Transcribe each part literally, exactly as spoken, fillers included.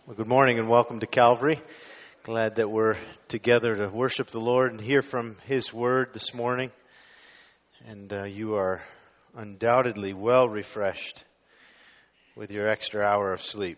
Well, good morning and welcome to Calvary. Glad that we're together to worship the Lord and hear from His Word this morning. And uh, you are undoubtedly well refreshed with your extra hour of sleep.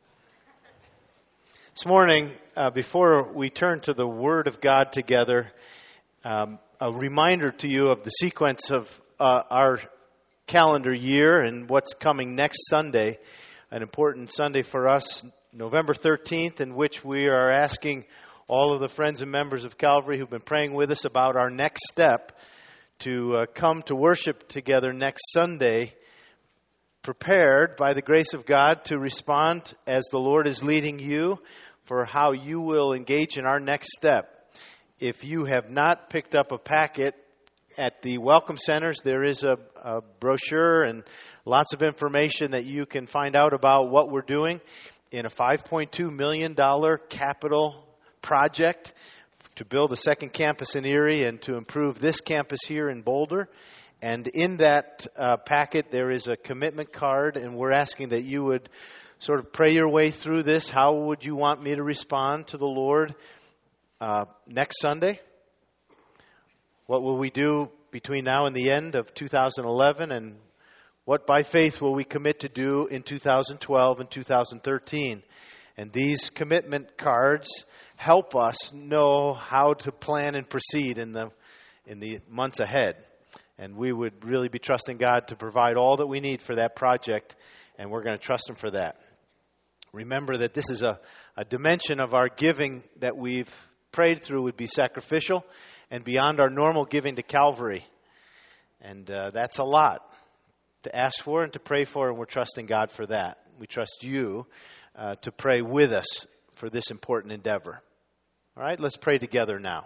This morning, uh, before we turn to the Word of God together, um, a reminder to you of the sequence of uh, our calendar year and what's coming next Sunday, an important Sunday for us, November thirteenth, in which we are asking all of the friends and members of Calvary who've been praying with us about our next step to uh, come to worship together next Sunday, prepared by the grace of God to respond as the Lord is leading you for how you will engage in our next step. If you have not picked up a packet at the welcome centers, there is a, a brochure and lots of information that you can find out about what we're doing in a five point two million dollars capital project to build a second campus in Erie and to improve this campus here in Boulder. And in that uh, packet, there is a commitment card, and we're asking that you would sort of pray your way through this. How would you want me to respond to the Lord uh, next Sunday? What will we do between now and the end of two thousand eleven, and what by faith will we commit to do in two thousand twelve and two thousand thirteen? And these commitment cards help us know how to plan and proceed in the in the months ahead. And we would really be trusting God to provide all that we need for that project, and we're going to trust Him for that. Remember that this is a, a dimension of our giving that we've prayed through would be sacrificial and beyond our normal giving to Calvary. And uh, that's a lot to ask for and to pray for, and we're trusting God for that. We trust you uh, to pray with us for this important endeavor. All right, let's pray together now.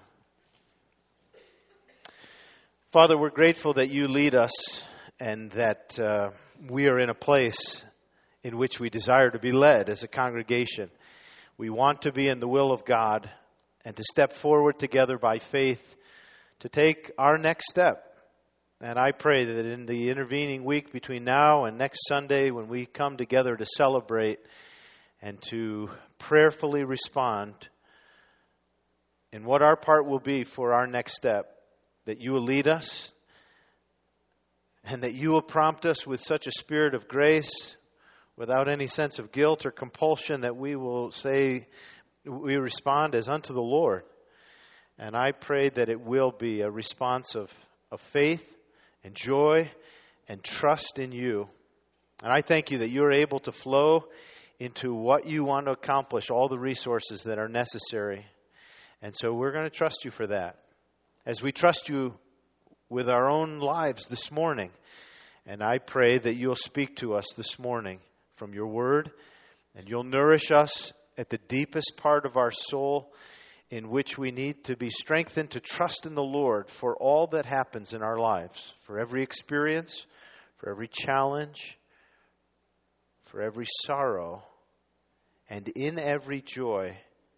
Father, we're grateful that you lead us and that uh, we are in a place in which we desire to be led as a congregation. We want to be in the will of God and to step forward together by faith to take our next step. And I pray that in the intervening week between now and next Sunday, when we come together to celebrate and to prayerfully respond in what our part will be for our next step, that you will lead us and that you will prompt us with such a spirit of grace, without any sense of guilt or compulsion, that we will say, we respond as unto the Lord. And I pray that it will be a response of, of faith and joy and trust in you. And I thank you that you're able to flow into what you want to accomplish, all the resources that are necessary. And so we're going to trust you for that. As we trust you with our own lives this morning. And I pray that you'll speak to us this morning from your word, and you'll nourish us at the deepest part of our soul, in which we need to be strengthened to trust in the Lord for all that happens in our lives, for every experience, for every challenge, for every sorrow, and in every joy,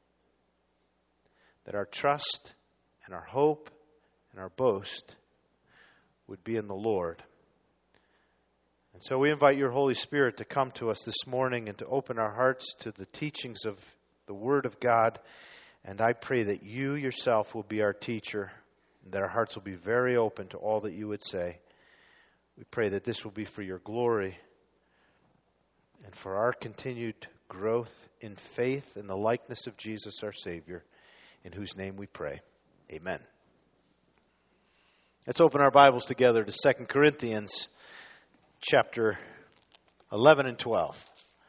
that our trust and our hope and our boast would be in the Lord. And so we invite your Holy Spirit to come to us this morning and to open our hearts to the teachings of the Word of God. And I pray that you yourself will be our teacher, and that our hearts will be very open to all that you would say. We pray that this will be for your glory and for our continued growth in faith and the likeness of Jesus our Savior, in whose name we pray. Amen. Let's open our Bibles together to Second Corinthians chapter eleven and twelve.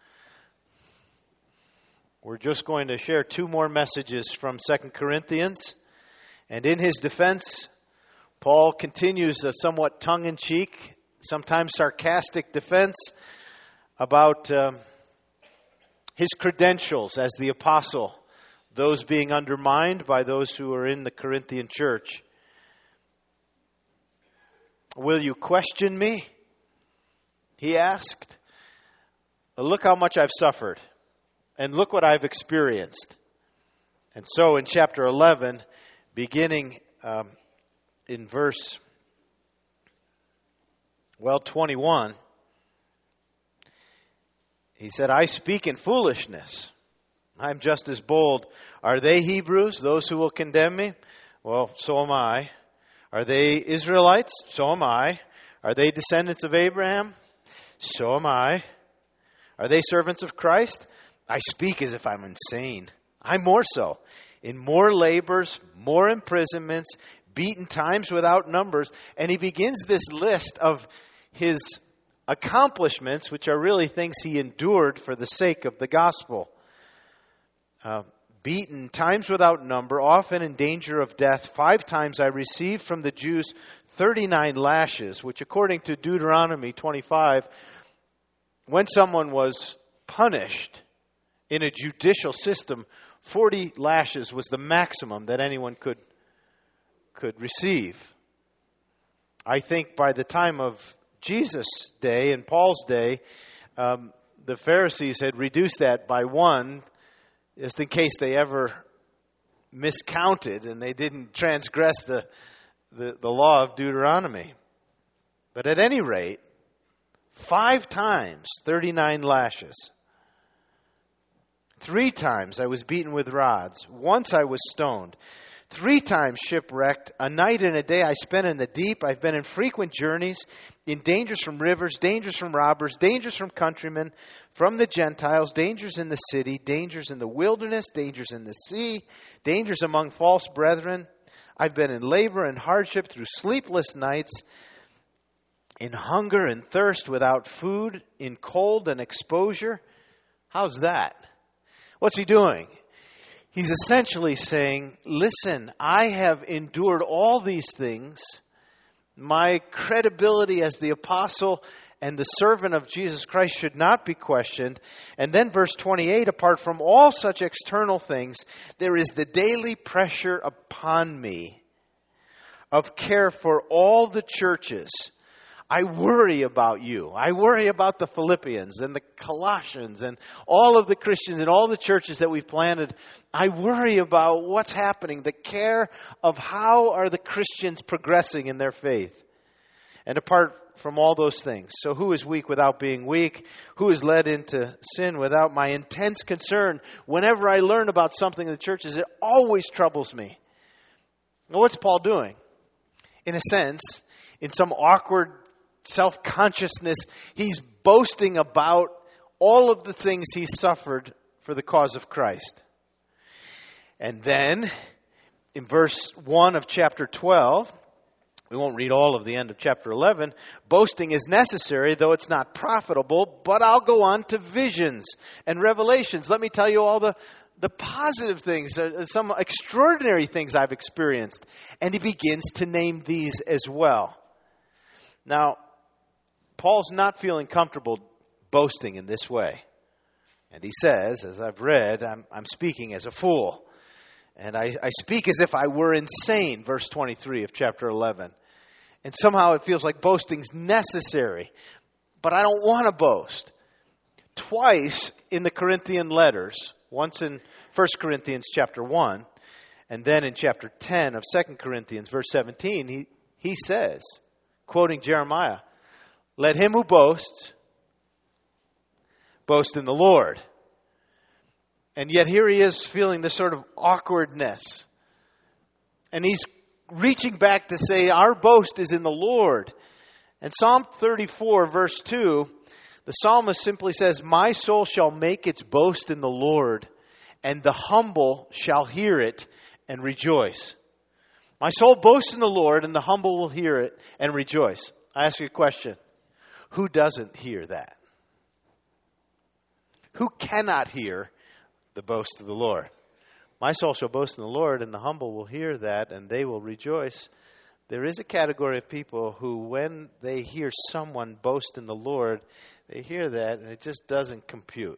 We're just going to share two more messages from Second Corinthians. And in his defense, Paul continues a somewhat tongue-in-cheek, sometimes sarcastic defense about um, his credentials as the apostle, those being undermined by those who are in the Corinthian church. Will you question me? He asked. Look how much I've suffered. And look what I've experienced. And so in chapter eleven, beginning um, in verse, well, twenty-one, he said, I speak in foolishness. I'm just as bold. Are they Hebrews, those who will condemn me? Well, so am I. Are they Israelites? So am I. Are they descendants of Abraham? So am I. Are they servants of Christ? I speak as if I'm insane. I'm more so. In more labors, more imprisonments, beaten times without numbers. And he begins this list of his accomplishments, which are really things he endured for the sake of the gospel. Uh, beaten times without number, often in danger of death. Five times I received from the Jews thirty-nine lashes, which according to Deuteronomy twenty-five, when someone was punished in a judicial system, forty lashes was the maximum that anyone could, could receive. I think by the time of Jesus' day and Paul's day, um, the Pharisees had reduced that by one, just in case they ever miscounted and they didn't transgress the, the, the law of Deuteronomy. But at any rate, five times thirty-nine lashes. Three times I was beaten with rods. Once I was stoned. Three times shipwrecked. A night and a day I spent in the deep. I've been in frequent journeys, in dangers from rivers, dangers from robbers, dangers from countrymen, from the Gentiles, dangers in the city, dangers in the wilderness, dangers in the sea, dangers among false brethren. I've been in labor and hardship through sleepless nights, in hunger and thirst, without food, in cold and exposure. How's that? What's he doing? He's essentially saying, listen, I have endured all these things. My credibility as the apostle and the servant of Jesus Christ should not be questioned. And then verse twenty-eight, apart from all such external things, there is the daily pressure upon me of care for all the churches. I worry about you. I worry about the Philippians and the Colossians and all of the Christians and all the churches that we've planted. I worry about what's happening, the care of how are the Christians progressing in their faith. And apart from all those things, so who is weak without being weak? Who is led into sin without my intense concern? Whenever I learn about something in the churches, it always troubles me. Well, what's Paul doing? In a sense, in some awkward self-consciousness, he's boasting about all of the things he suffered for the cause of Christ. And then, in verse one of chapter twelve, we won't read all of the end of chapter eleven, boasting is necessary, though it's not profitable, but I'll go on to visions and revelations. Let me tell you all the, the positive things, uh, some extraordinary things I've experienced. And he begins to name these as well. Now, Paul's not feeling comfortable boasting in this way. And he says, as I've read, I'm, I'm speaking as a fool. And I, I speak as if I were insane, verse twenty-three of chapter eleven. And somehow it feels like boasting's necessary. But I don't want to boast. Twice in the Corinthian letters, once in First Corinthians chapter one, and then in chapter ten of Second Corinthians, verse seventeen, he, he says, quoting Jeremiah, let him who boasts, boast in the Lord. And yet here he is feeling this sort of awkwardness. And he's reaching back to say, our boast is in the Lord. And Psalm thirty-four, verse two, the psalmist simply says, my soul shall make its boast in the Lord, and the humble shall hear it and rejoice. My soul boasts in the Lord, and the humble will hear it and rejoice. I ask you a question. Who doesn't hear that? Who cannot hear the boast of the Lord? My soul shall boast in the Lord, and the humble will hear that, and they will rejoice. There is a category of people who, when they hear someone boast in the Lord, they hear that, and it just doesn't compute.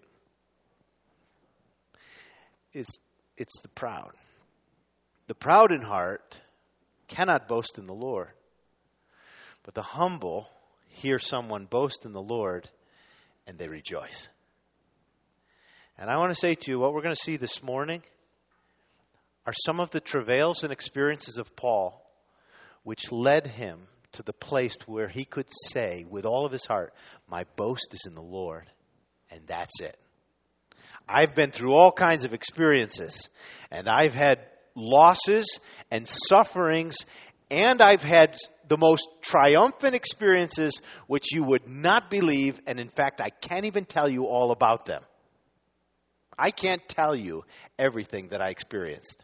It's, it's the proud. The proud in heart cannot boast in the Lord. But the humble hear someone boast in the Lord, and they rejoice. And I want to say to you, what we're going to see this morning are some of the travails and experiences of Paul which led him to the place where he could say with all of his heart, my boast is in the Lord, and that's it. I've been through all kinds of experiences, and I've had losses and sufferings, and I've had the most triumphant experiences which you would not believe, and in fact, I can't even tell you all about them. I can't tell you everything that I experienced.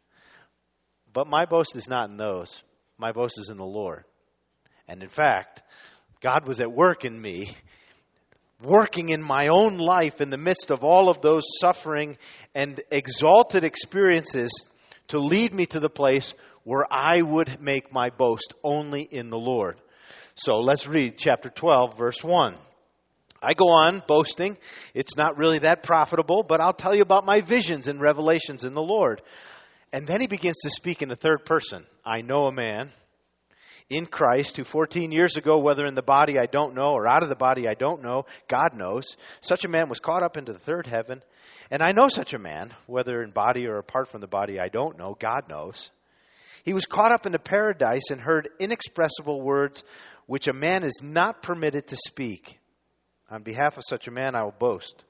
But my boast is not in those. My boast is in the Lord. And in fact, God was at work in me, working in my own life in the midst of all of those suffering and exalted experiences to lead me to the place where I would make my boast only in the Lord. So let's read chapter twelve, verse one. I go on boasting. It's not really that profitable, but I'll tell you about my visions and revelations in the Lord. And then he begins to speak in the third person. I know a man in Christ who fourteen years ago, whether in the body I don't know or out of the body I don't know, God knows, such a man was caught up into the third heaven. And I know such a man, whether in body or apart from the body I don't know, God knows. He was caught up into paradise and heard inexpressible words which a man is not permitted to speak. On behalf of such a man I will boast.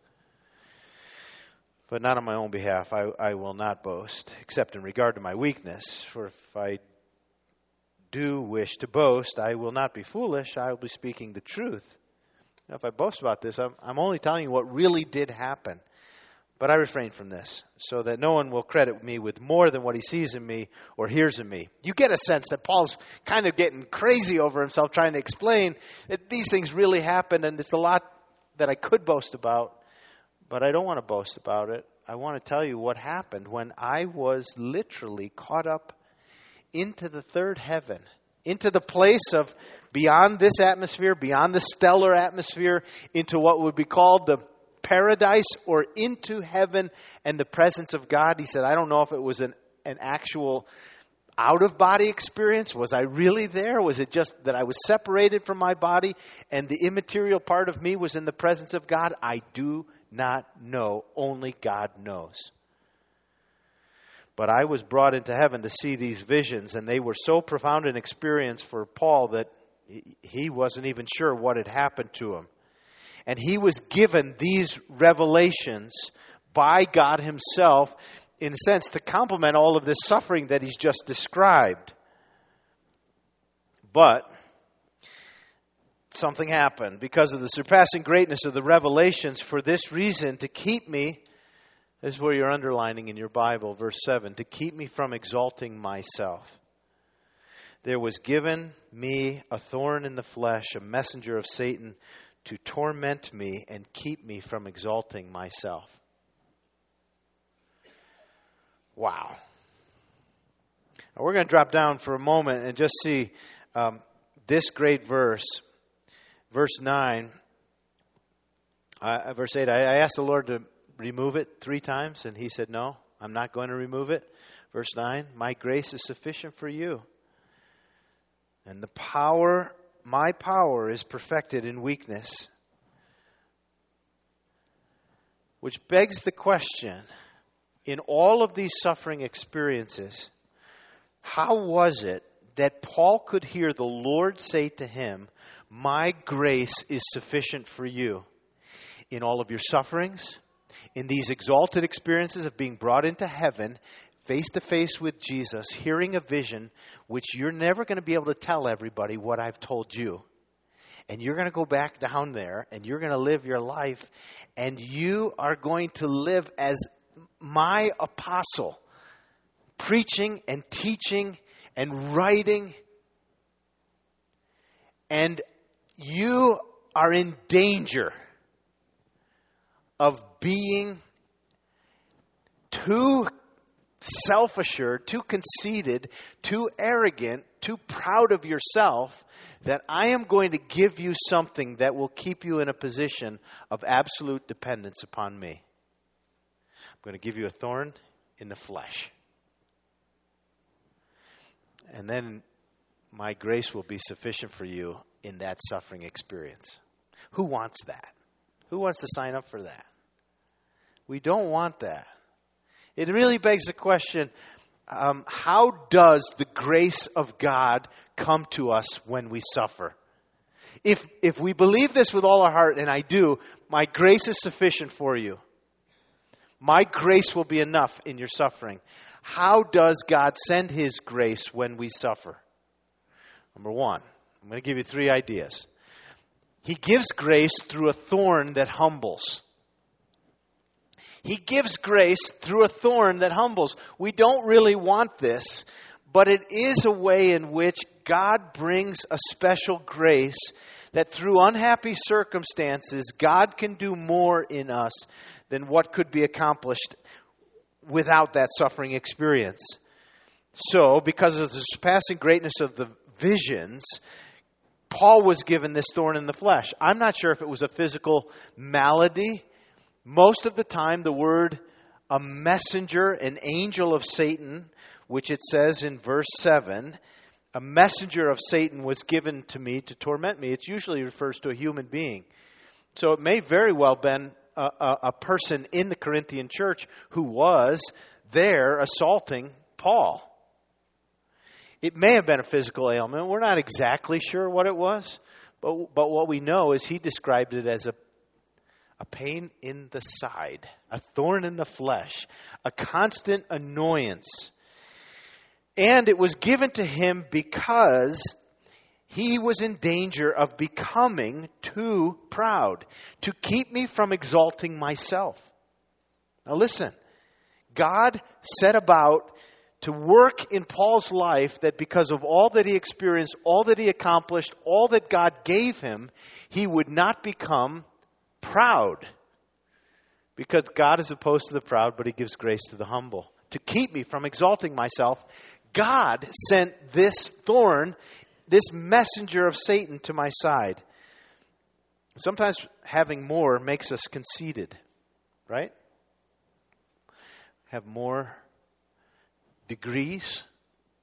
But not on my own behalf. I, I will not boast, except in regard to my weakness. For if I do wish to boast, I will not be foolish. I will be speaking the truth. Now, if I boast about this, I'm, I'm only telling you what really did happen. But I refrain from this, so that no one will credit me with more than what he sees in me or hears in me. You get a sense that Paul's kind of getting crazy over himself, trying to explain that these things really happened, and it's a lot that I could boast about, but I don't want to boast about it. I want to tell you what happened when I was literally caught up into the third heaven, into the place of beyond this atmosphere, beyond the stellar atmosphere, into what would be called the paradise or into heaven and the presence of God. He said, I don't know if it was an, an actual out-of-body experience. Was I really there? Was it just that I was separated from my body and the immaterial part of me was in the presence of God? I do not know. Only God knows. But I was brought into heaven to see these visions, and they were so profound an experience for Paul that he wasn't even sure what had happened to him. And he was given these revelations by God himself, in a sense, to complement all of this suffering that he's just described. But something happened because of the surpassing greatness of the revelations. For this reason, to keep me, this is where you're underlining in your Bible, verse seven, to keep me from exalting myself. There was given me a thorn in the flesh, a messenger of Satan, to torment me and keep me from exalting myself. Wow. Now we're going to drop down for a moment and just see um, this great verse, verse nine, uh, verse eight. I, I asked the Lord to remove it three times, and he said, no, I'm not going to remove it. Verse nine, my grace is sufficient for you. And the power My power is perfected in weakness. Which begs the question, in all of these suffering experiences, how was it that Paul could hear the Lord say to him, my grace is sufficient for you? In all of your sufferings, in these exalted experiences of being brought into heaven, face to face with Jesus, hearing a vision which you're never going to be able to tell everybody what I've told you. And you're going to go back down there and you're going to live your life, and you are going to live as my apostle, preaching and teaching and writing. And you are in danger of being too self-assured, too conceited, too arrogant, too proud of yourself, that I am going to give you something that will keep you in a position of absolute dependence upon me. I'm going to give you a thorn in the flesh. And then my grace will be sufficient for you in that suffering experience. Who wants that? Who wants to sign up for that? We don't want that. It really begs the question, um, how does the grace of God come to us when we suffer? If if we believe this with all our heart, and I do, my grace is sufficient for you. My grace will be enough in your suffering. How does God send His grace when we suffer? Number one, I'm going to give you three ideas. He gives grace through a thorn that humbles. He gives grace through a thorn that humbles. We don't really want this, but it is a way in which God brings a special grace that through unhappy circumstances, God can do more in us than what could be accomplished without that suffering experience. So, because of the surpassing greatness of the visions, Paul was given this thorn in the flesh. I'm not sure if it was a physical malady. Most of the time, the word a messenger, an angel of Satan, which it says in verse seven, a messenger of Satan was given to me to torment me. It usually refers to a human being. So it may very well have been a, a, a person in the Corinthian church who was there assaulting Paul. It may have been a physical ailment. We're not exactly sure what it was. But, but what we know is he described it as a, a pain in the side, a thorn in the flesh, a constant annoyance. And it was given to him because he was in danger of becoming too proud, to keep me from exalting myself. Now listen, God set about to work in Paul's life that because of all that he experienced, all that he accomplished, all that God gave him, he would not become proud. Because God is opposed to the proud, but He gives grace to the humble. To keep me from exalting myself, God sent this thorn, this messenger of Satan to my side. Sometimes having more makes us conceited, right? Have more degrees,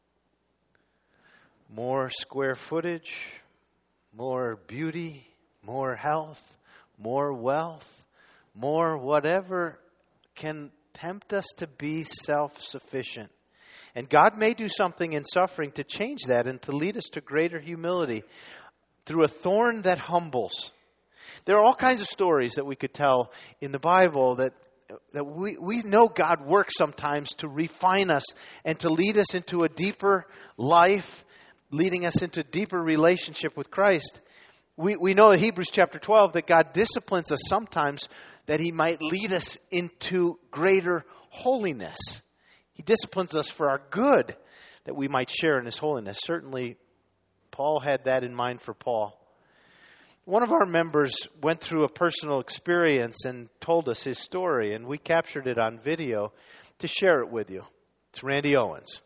more square footage, more beauty, more health, more wealth, more whatever can tempt us to be self-sufficient. And God may do something in suffering to change that and to lead us to greater humility through a thorn that humbles. There are all kinds of stories that we could tell in the Bible that that we, we know God works sometimes to refine us and to lead us into a deeper life, leading us into a deeper relationship with Christ. We, we know in Hebrews chapter twelve that God disciplines us sometimes that He might lead us into greater holiness. He disciplines us for our good, that we might share in His holiness. Certainly, Paul had that in mind for Paul. One of our members went through a personal experience and told us his story, and we captured it on video to share it with you. It's Randy Owens.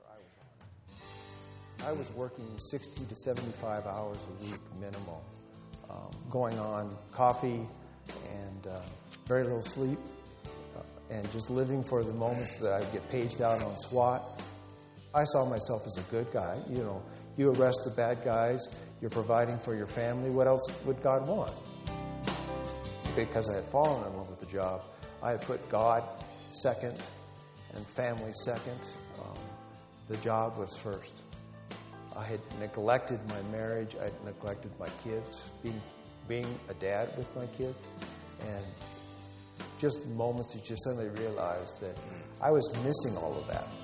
I was working sixty to seventy-five hours a week minimal, um, going on coffee and uh, very little sleep, uh, and just living for the moments that I would get paged out on SWAT. I saw myself as a good guy. You know, you arrest the bad guys, you're providing for your family. What else would God want? Because I had fallen in love with the job, I had put God second and family second. Um, the job was first. I had neglected my marriage. I had neglected my kids, being being a dad with my kids. And just moments that you suddenly realized that I was missing all of that.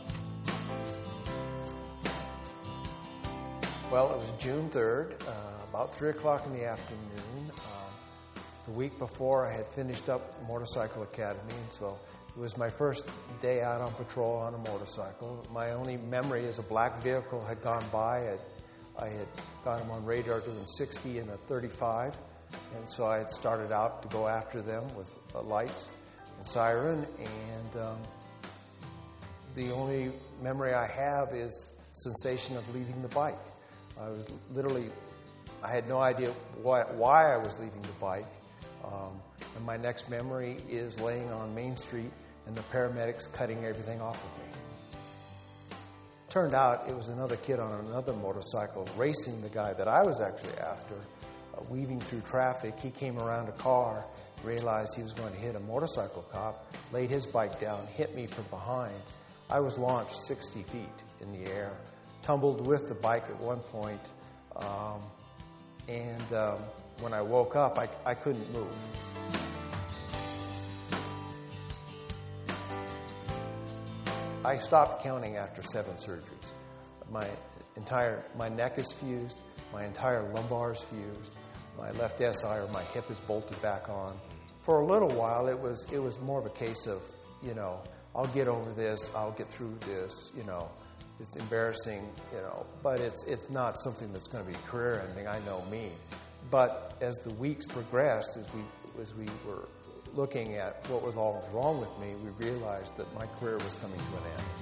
Well, it was June third, uh, about three o'clock in the afternoon. Uh, the week before, I had finished up Motorcycle Academy, and so it was my first day out on patrol on a motorcycle. My only memory is a black vehicle had gone by. I had, I had got them on radar doing sixty and a thirty-five, and so I had started out to go after them with uh, lights and siren, and um, the only memory I have is sensation of leaving the bike. I was literally, I had no idea why, why I was leaving the bike. Um, and my next memory is laying on Main Street and the paramedics cutting everything off of me. Turned out it was another kid on another motorcycle racing the guy that I was actually after, uh, weaving through traffic. He came around a car, realized he was going to hit a motorcycle cop, laid his bike down, hit me from behind. I was launched sixty feet in the air, tumbled with the bike at one point, um, and um, when I woke up, I, I couldn't move. I stopped counting after seven surgeries. My entire, my neck is fused, my entire lumbar is fused, my left S I or my hip is bolted back on. For a little while, it was it was more of a case of, you know, I'll get over this, I'll get through this, you know. It's embarrassing, you know, but it's it's not something that's going to be career ending. I know me. But as the weeks progressed, as we as we were looking at what was all wrong with me, we realized that my career was coming to an end.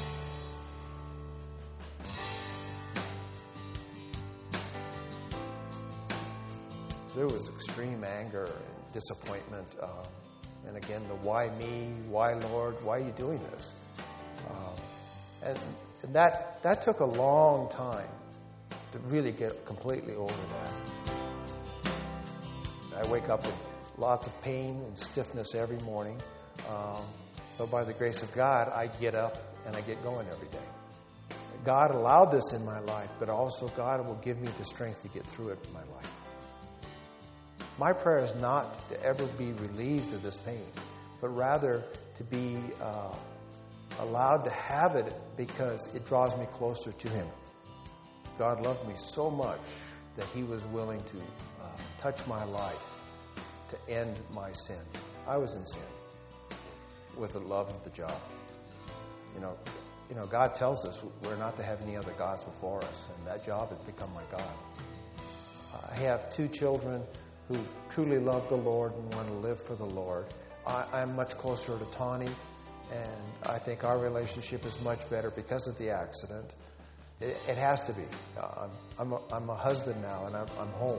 There was extreme anger and disappointment. Um, and again, the why me, why Lord, why are you doing this? Um, and and that, that took a long time to really get completely over that. I wake up with lots of pain and stiffness every morning. Um, but by the grace of God, I get up and I get going every day. God allowed this in my life, but also God will give me the strength to get through it in my life. My prayer is not to ever be relieved of this pain, but rather to be uh, allowed to have it because it draws me closer to Him. God loved me so much that He was willing to uh, touch my life to end my sin. I was in sin with the love of the job. You know, you know, God tells us we're not to have any other gods before us, and that job has become my God. I have two children who truly love the Lord and want to live for the Lord. I, I'm much closer to Tawny, and I think our relationship is much better because of the accident. It, it has to be. Uh, I'm, I'm, a, I'm a husband now, and I'm, I'm home.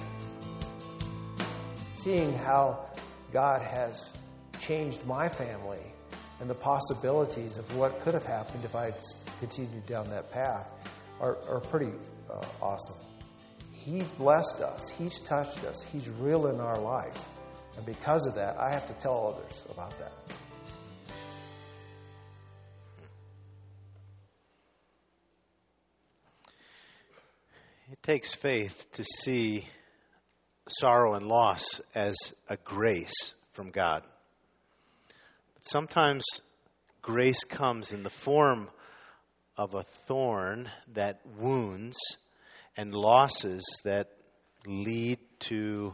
Seeing how God has changed my family and the possibilities of what could have happened if I had continued down that path are, are pretty uh, awesome. He's blessed us. He's touched us. He's real in our life. And because of that, I have to tell others about that. It takes faith to see sorrow and loss as a grace from God. But sometimes grace comes in the form of a thorn that wounds and losses that lead to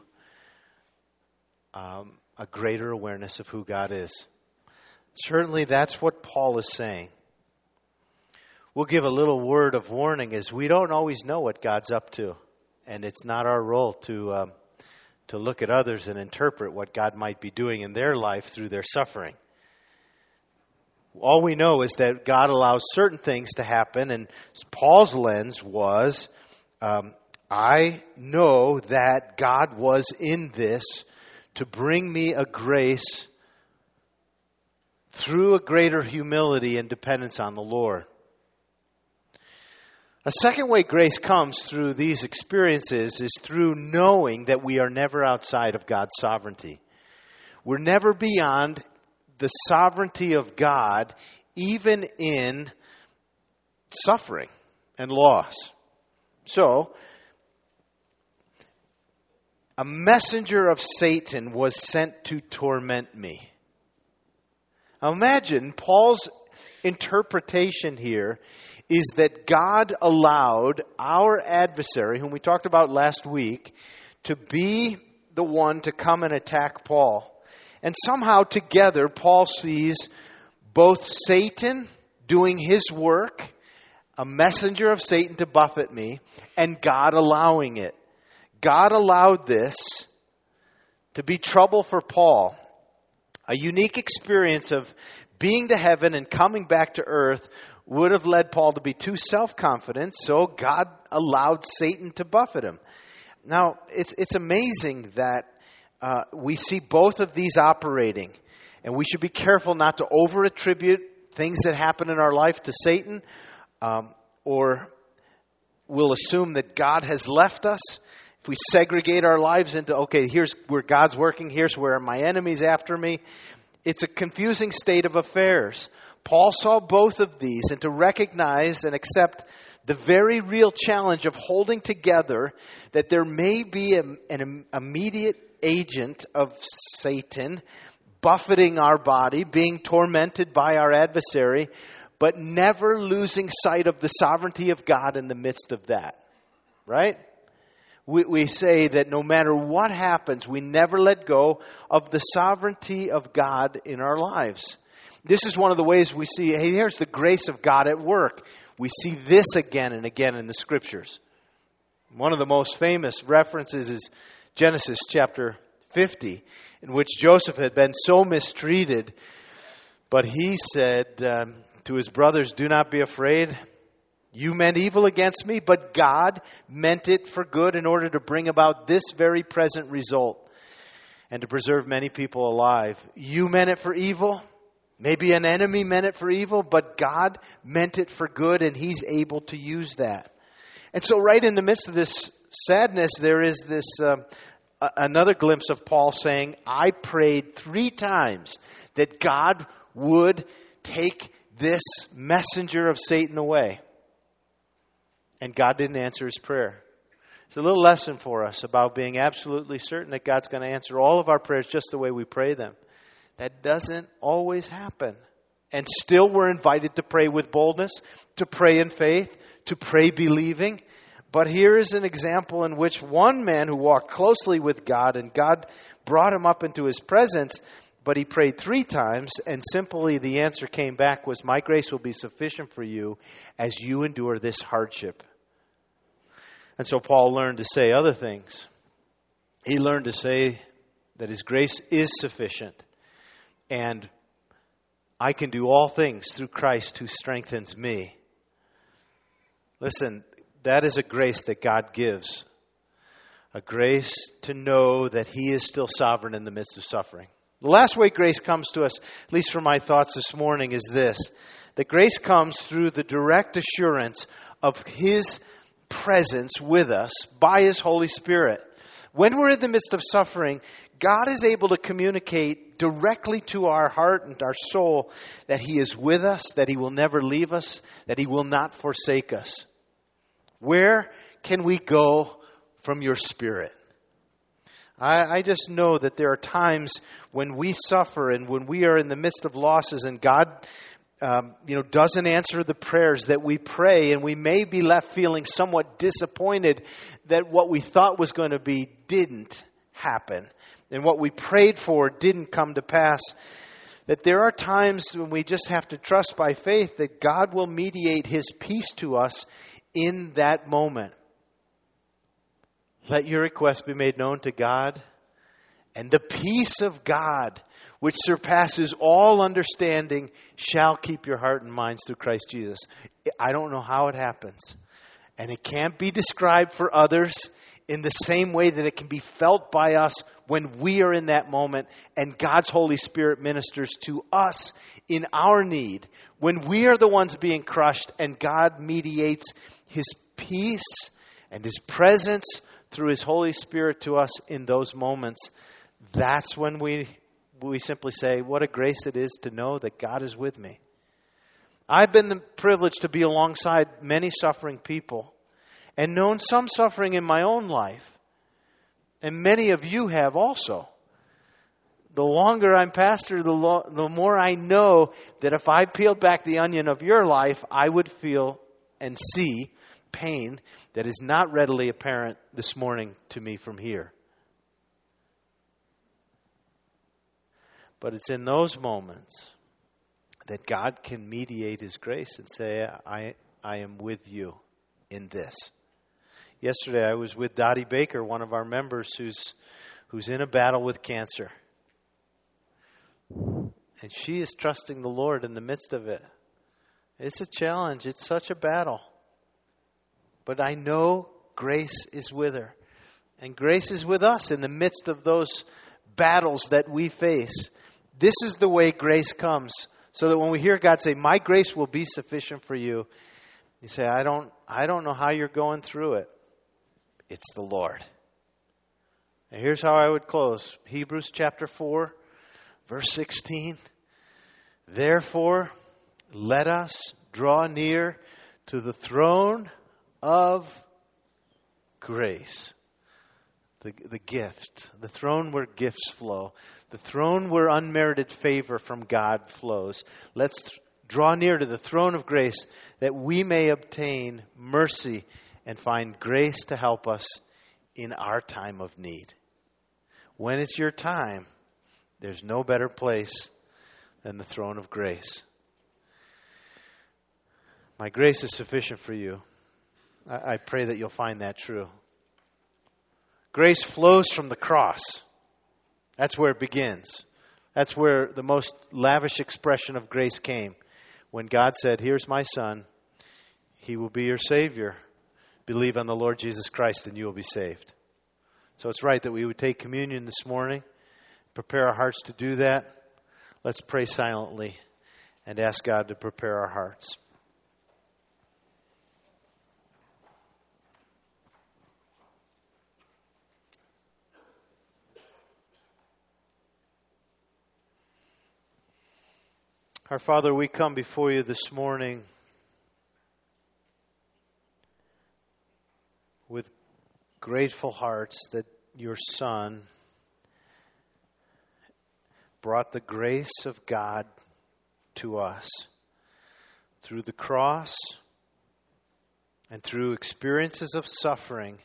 um, a greater awareness of who God is. Certainly that's what Paul is saying. We'll give a little word of warning as we don't always know what God's up to. And it's not our role to um, to look at others and interpret what God might be doing in their life through their suffering. All we know is that God allows certain things to happen, and Paul's lens was, um, I know that God was in this to bring me a grace through a greater humility and dependence on the Lord. A second way grace comes through these experiences is through knowing that we are never outside of God's sovereignty. We're never beyond the sovereignty of God, even in suffering and loss. So, a messenger of Satan was sent to torment me. Now imagine Paul's interpretation here is that God allowed our adversary, whom we talked about last week, to be the one to come and attack Paul. And somehow together, Paul sees both Satan doing his work, a messenger of Satan to buffet me, and God allowing it. God allowed this to be trouble for Paul. A unique experience of being to heaven and coming back to earth would have led Paul to be too self-confident, so God allowed Satan to buffet him. Now, it's it's amazing that uh, we see both of these operating, and we should be careful not to over-attribute things that happen in our life to Satan, um, or we'll assume that God has left us. If we segregate our lives into, okay, here's where God's working, here's where my enemy's after me, it's a confusing state of affairs. Paul saw both of these, and to recognize and accept the very real challenge of holding together that there may be a, an immediate agent of Satan, buffeting our body, being tormented by our adversary, but never losing sight of the sovereignty of God in the midst of that. Right? We, we say that no matter what happens, we never let go of the sovereignty of God in our lives. This is one of the ways we see, hey, here's the grace of God at work. We see this again and again in the Scriptures. One of the most famous references is Genesis chapter fifty, in which Joseph had been so mistreated, but he said um, to his brothers, "Do not be afraid. You meant evil against me, but God meant it for good in order to bring about this very present result and to preserve many people alive. You meant it for evil. Maybe an enemy meant it for evil, but God meant it for good, and He's able to use that." And so right in the midst of this sadness, there is this uh, another glimpse of Paul saying, I prayed three times that God would take this messenger of Satan away. And God didn't answer his prayer. It's a little lesson for us about being absolutely certain that God's going to answer all of our prayers just the way we pray them. That doesn't always happen. And still we're invited to pray with boldness, to pray in faith, to pray believing. But here is an example in which one man who walked closely with God and God brought him up into His presence, but he prayed three times and simply the answer came back was, my grace will be sufficient for you as you endure this hardship. And so Paul learned to say other things. He learned to say that his grace is sufficient and I can do all things through Christ who strengthens me. Listen, that is a grace that God gives. A grace to know that He is still sovereign in the midst of suffering. The last way grace comes to us, at least from my thoughts this morning, is this. That grace comes through the direct assurance of His presence with us by His Holy Spirit. When we're in the midst of suffering, God is able to communicate directly to our heart and our soul that He is with us, that He will never leave us, that He will not forsake us. Where can we go from your Spirit? I, I just know that there are times when we suffer and when we are in the midst of losses and God um, you know, doesn't answer the prayers that we pray, and we may be left feeling somewhat disappointed that what we thought was going to be didn't happen and what we prayed for didn't come to pass. That there are times when we just have to trust by faith that God will mediate His peace to us in that moment. Let your request be made known to God, and the peace of God, which surpasses all understanding, shall keep your heart and minds through Christ Jesus. I don't know how it happens. And it can't be described for others in the same way that it can be felt by us when we are in that moment and God's Holy Spirit ministers to us in our need. When we are the ones being crushed and God mediates His peace and His presence through His Holy Spirit to us in those moments, that's when we we simply say, what a grace it is to know that God is with me. I've been privileged to be alongside many suffering people and known some suffering in my own life. And many of you have also. The longer I'm pastor, the, lo- the more I know that if I peeled back the onion of your life, I would feel and see pain that is not readily apparent this morning to me from here. But it's in those moments that God can mediate His grace and say, I, I am with you in this. Yesterday I was with Dottie Baker, one of our members who's who's in a battle with cancer. And she is trusting the Lord in the midst of it. It's a challenge. It's such a battle. But I know grace is with her. And grace is with us in the midst of those battles that we face. This is the way grace comes. So that when we hear God say, my grace will be sufficient for you, you say, I don't, I don't know how you're going through it. It's the Lord. And here's how I would close. Hebrews chapter four, verse sixteen. Therefore, let us draw near to the throne of grace, the, the gift, the throne where gifts flow, the throne where unmerited favor from God flows. Let's th- draw near to the throne of grace that we may obtain mercy and find grace to help us in our time of need. When it's your time, there's no better place than the throne of grace. My grace is sufficient for you. I, I pray that you'll find that true. Grace flows from the cross. That's where it begins. That's where the most lavish expression of grace came. When God said, here's my son. He will be your Savior. Believe on the Lord Jesus Christ and you will be saved. So it's right that we would take communion this morning. Prepare our hearts to do that. Let's pray silently and ask God to prepare our hearts. Our Father, we come before you this morning with grateful hearts that your Son brought the grace of God to us through the cross and through experiences of suffering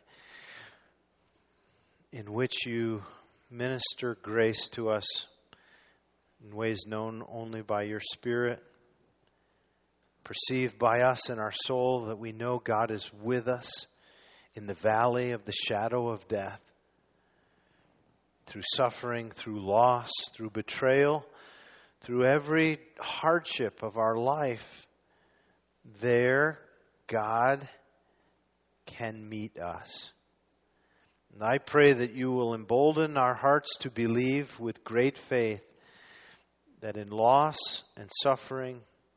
in which you minister grace to us in ways known only by your Spirit, perceived by us in our soul, that we know God is with us in the valley of the shadow of death. Through suffering, through loss, through betrayal, through every hardship of our life, there God can meet us. And I pray that you will embolden our hearts to believe with great faith that in loss and suffering,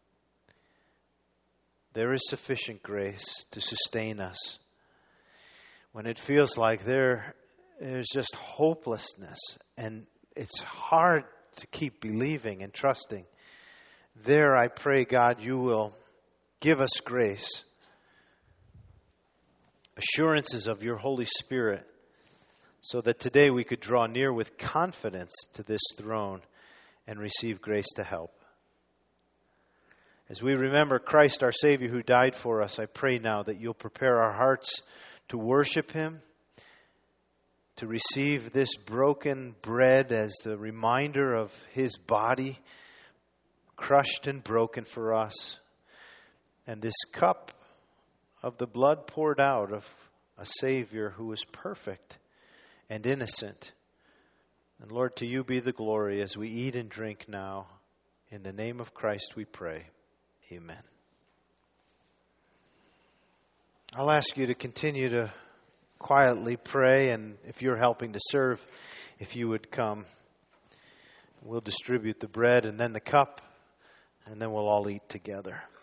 there is sufficient grace to sustain us. When it feels like there, there's just hopelessness and it's hard to keep believing and trusting, there I pray, God, you will give us grace, assurances of your Holy Spirit, so that today we could draw near with confidence to this throne and receive grace to help. As we remember Christ our Savior who died for us, I pray now that you'll prepare our hearts to worship him, to receive this broken bread as the reminder of his body crushed and broken for us, and this cup of the blood poured out of a Savior who is perfect and innocent. And Lord, to you be the glory as we eat and drink now. In the name of Christ we pray. Amen. I'll ask you to continue to quietly pray, and if you're helping to serve, if you would come. We'll distribute the bread and then the cup, and then we'll all eat together.